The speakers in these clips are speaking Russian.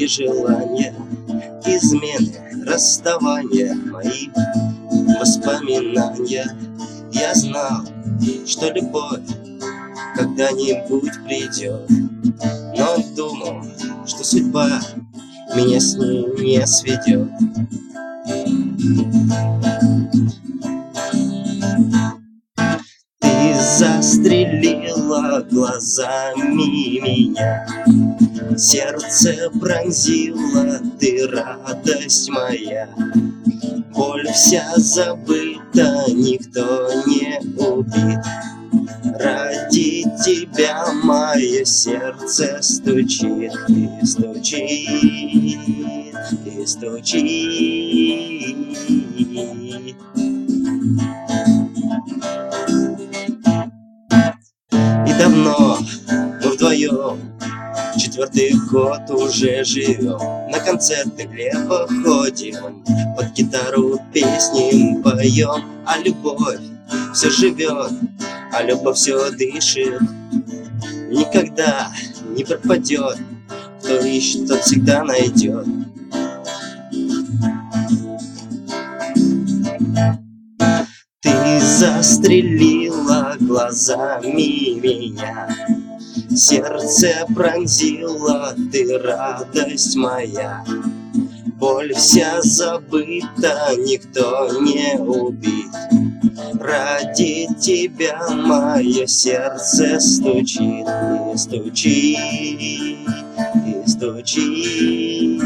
мои желания, измены, расставания, мои воспоминания. Я знал, что любовь когда-нибудь придет, но думал, что судьба меня с ней не сведет. Ты застрелила глазами меня, сердце пронзила ты, радость моя. Боль вся забыта, никто не убит. Ради тебя мое сердце стучит и стучит, и стучит. И давно мы вдвоем, 4-й год уже живем, на концерты хлеба ходим, под гитару песни поем. А любовь все живет, а любовь все дышит, никогда не пропадет. Кто ищет, тот всегда найдет. Ты застрелила глазами меня, сердце пронзила ты, радость моя. Боль вся забыта, никто не убит. Ради тебя мое сердце стучит и стучит, и стучит.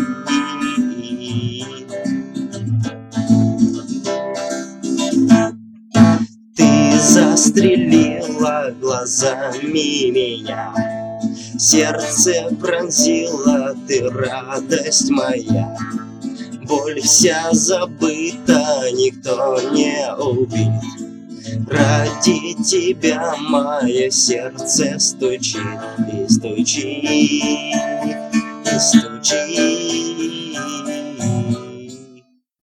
Ты застрелила глазами меня, сердце пронзила ты, радость моя. Боль вся забыта, никто не убит. Ради тебя мое сердце стучит и стучит, и стучит.